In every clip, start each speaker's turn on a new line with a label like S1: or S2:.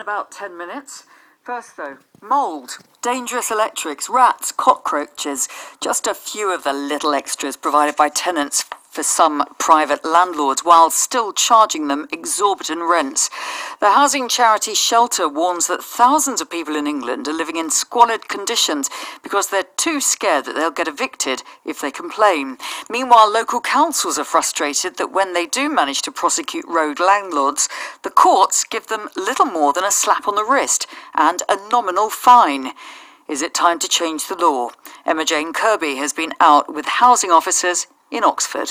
S1: About 10 minutes. First though, mould, dangerous electrics, rats, cockroaches, just a few of the little extras provided by tenants for some private landlords while still charging them exorbitant rents. The housing charity Shelter warns that thousands of people in England are living in squalid conditions because they're too scared that they'll get evicted if they complain. Meanwhile, local councils are frustrated that when they do manage to prosecute rogue landlords, the courts give them little more than a slap on the wrist and a nominal fine. Is it time to change the law? Emma Jane Kirby has been out with housing officers in Oxford.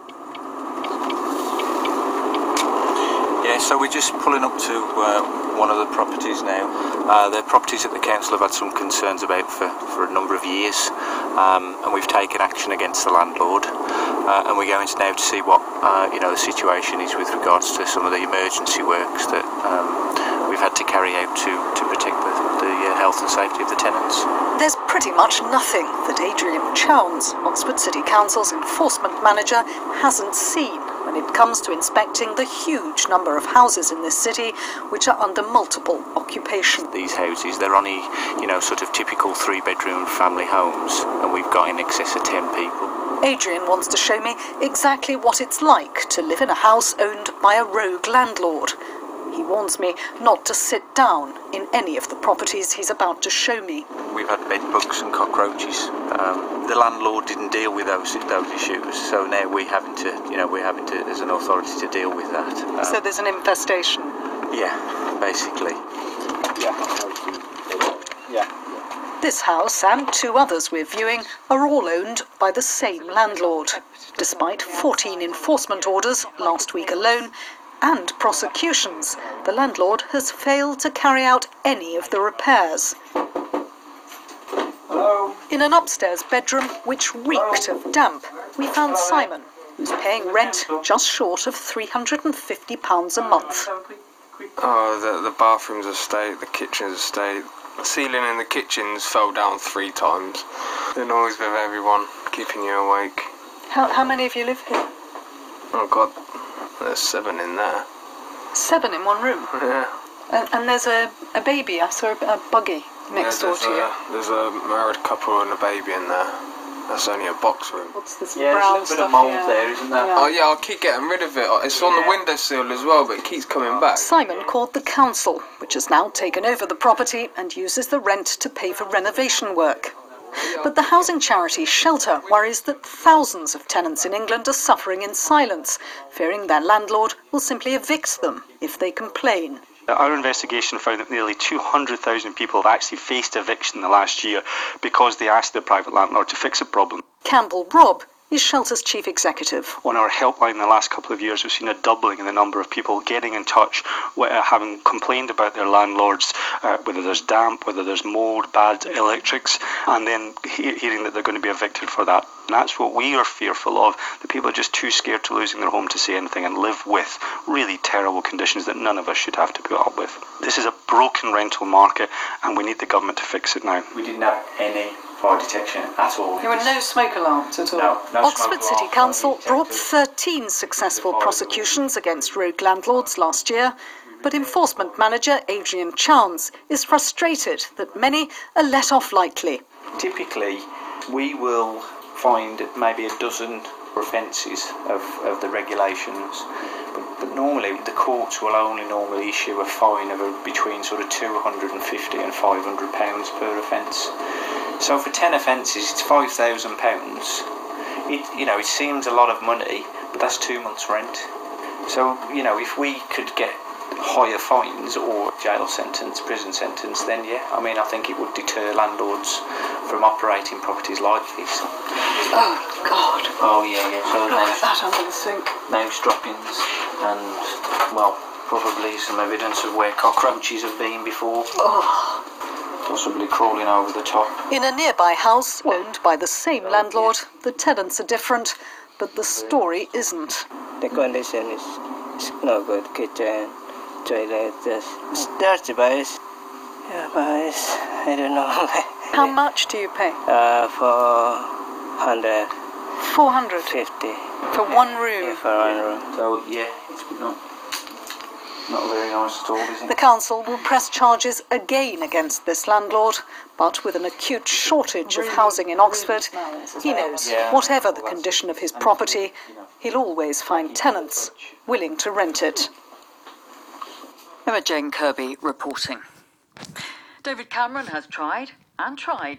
S2: Yeah, so we're just pulling up to one of the properties now. They're properties that the council have had some concerns about for a number of years, and we've taken action against the landlord. And we're going to now to see what the situation is with regards to some of the emergency works that we've had to carry out to protect the health and safety of the tenants.
S3: There's pretty much nothing that Adrian Chowns, Oxford City Council's enforcement manager, hasn't seen when it comes to inspecting the huge number of houses in this city which are under multiple occupation.
S2: These houses, they're only, sort of typical 3-bedroom family homes, and we've got in excess of 10 people.
S3: Adrian wants to show me exactly what it's like to live in a house owned by a rogue landlord. He warns me not to sit down in any of the properties he's about to show me.
S2: We've had bed bugs and cockroaches. The landlord didn't deal with those issues, so now we're having to, as an authority, to deal with that.
S3: So there's an infestation?
S2: Yeah, basically. Yeah.
S3: This house and 2 others we're viewing are all owned by the same landlord. Despite 14 enforcement orders last week alone, and prosecutions, the landlord has failed to carry out any of the repairs.
S2: Hello?
S3: In an upstairs bedroom which reeked of damp, we found Simon, who's paying rent just short of £350 a month.
S4: Oh, the bathrooms are stayed, the kitchens are stayed. The ceiling in the kitchens fell down 3 times. The noise with everyone, keeping you awake.
S3: How many of you live here?
S4: Oh God, there's 7 in there.
S3: 7 in one room?
S4: Yeah.
S3: And there's a baby. I saw a buggy next door to you.
S4: There's a married couple and a baby in there. That's only a box room.
S3: What's this
S2: brown
S3: there's a
S2: bit of mould there, isn't there?
S4: Oh yeah, I'll keep getting rid of it. It's on the windowsill as well, but it keeps coming back.
S3: Simon called the council, which has now taken over the property and uses the rent to pay for renovation work. But the housing charity Shelter worries that thousands of tenants in England are suffering in silence, fearing their landlord will simply evict them if they complain.
S5: Our investigation found that nearly 200,000 people have actually faced eviction in the last year because they asked their private landlord to fix a problem.
S3: Campbell Robb is Shelter's chief executive.
S5: On our helpline in the last couple of years, we've seen a doubling in the number of people getting in touch, having complained about their landlords, whether there's damp, whether there's mould, bad electrics, and then hearing that they're going to be evicted for that. And that's what we are fearful of, that people are just too scared to losing their home to say anything and live with really terrible conditions that none of us should have to put up with. This is a broken rental market, and we need the government to fix it now.
S2: We didn't have any fire detection at all.
S3: There were no smoke alarms at all?
S2: No
S3: Oxford City Council brought 13 successful prosecutions against rogue landlords last year, but enforcement manager Adrian Chowns is frustrated that many are let off lightly.
S6: Typically, we will find maybe a dozen offences of the regulations, but normally the courts will only normally issue a fine of between sort of £250 and £500 per offence. So for 10 offences, it's £5,000. It seems a lot of money, but that's 2 months' rent. So if we could get higher fines or jail sentence, prison sentence, then I think it would deter landlords from operating properties like this.
S3: Oh, God.
S6: Oh, yeah. So
S3: Look at that under the sink.
S6: Nails droppings and, probably some evidence of where cockroaches have been before.
S3: Oh.
S6: Possibly crawling over the top.
S3: In a nearby house owned by the same landlord, the tenants are different, but the story isn't.
S7: The condition is no good. Kitchen, toilet, it's dirty, but I don't know.
S3: How much do you pay?
S7: For 100.
S3: 450
S7: 50.
S3: for one room.
S7: Yeah, for one room.
S6: So it's been on. Not very nice at all, is it?
S3: The council will press charges again against this landlord, but with an acute shortage of housing in Oxford, he knows whatever the condition of his property, he'll always find tenants willing to rent it.
S1: Emma Jane Kirby reporting. David Cameron has tried and tried